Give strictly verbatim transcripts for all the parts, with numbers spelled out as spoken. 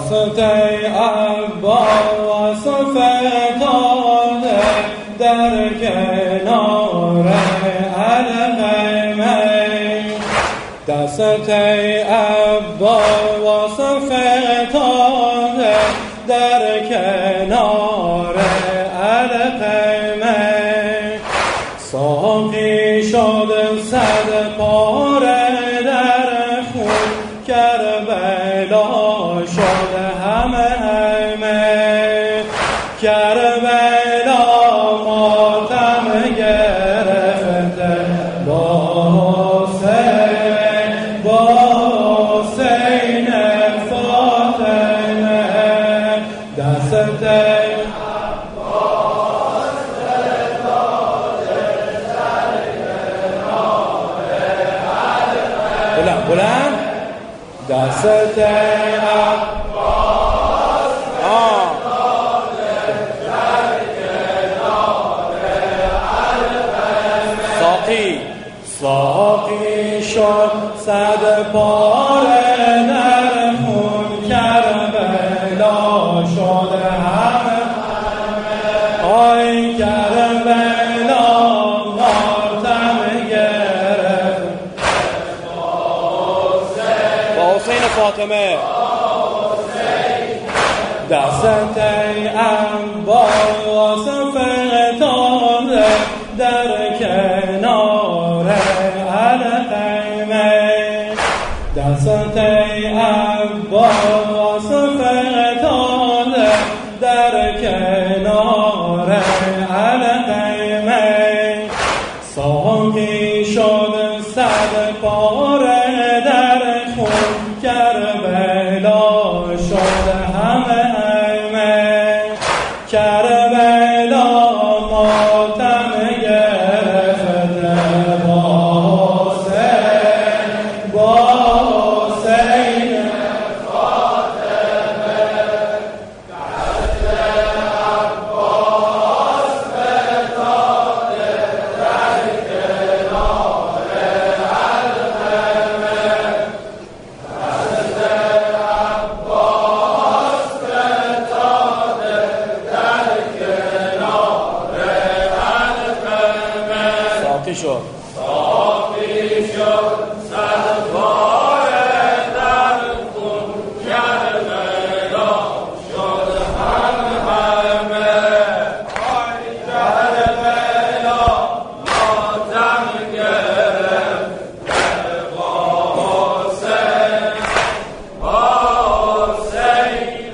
دست عباس فتاده در کنار القمه دست عباس فتاده در کنار القمه ساقی شد صد پاره در خون کربلا شد همه همه کربلا ماتم گرفته با حسین با حسین فاطمه دست بلند بلند دست عباس ساقی ساقی شد صد پاره در خون کربلا شد همه آی کربلا ماتم گرفت حسین فاطمه دست عباس فتاده در کنار القمه دست عباس فتاده در کنار القمه ساقی شد صد پاره در خون کربلا شد همه همه کربلا ماتم گرفته با حسین با حسین فاطمه دست عباس فتاده در کنار القمه ساقی شد ساقی شد صد پاره در خون کربلا شد همه همه آی کربلا ماتم گرفته با حسین با حسین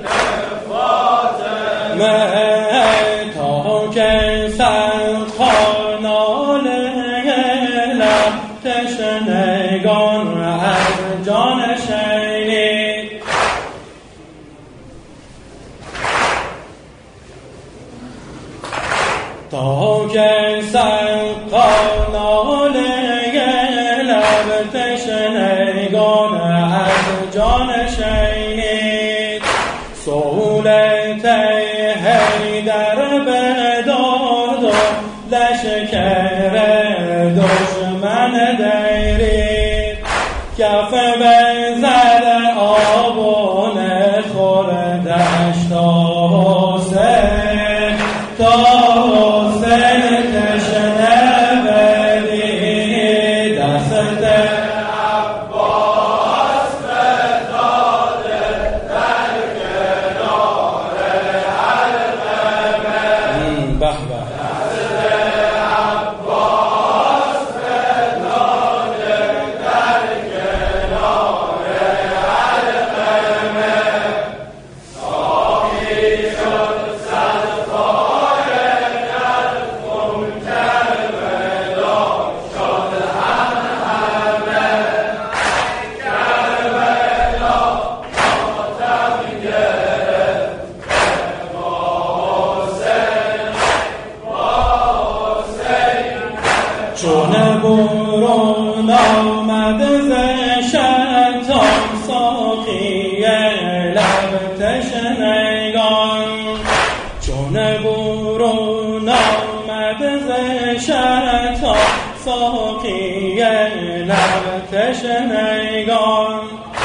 فاطمه تا که سرخانال تشنگان از جان شنید تا که سرخانال لب تشنگان از جان شنید سهولت حیدر بداد و لشکر دشمن دیرید کف بزد آبونه خوردش تا حسین تا حسین تشنه بدید دست عباس فتاده در کنار القمه به به چون برون آمد ز شیطان ساقی لب تشنگان چون برون آمد ز شیطان ساقی لب تشنگان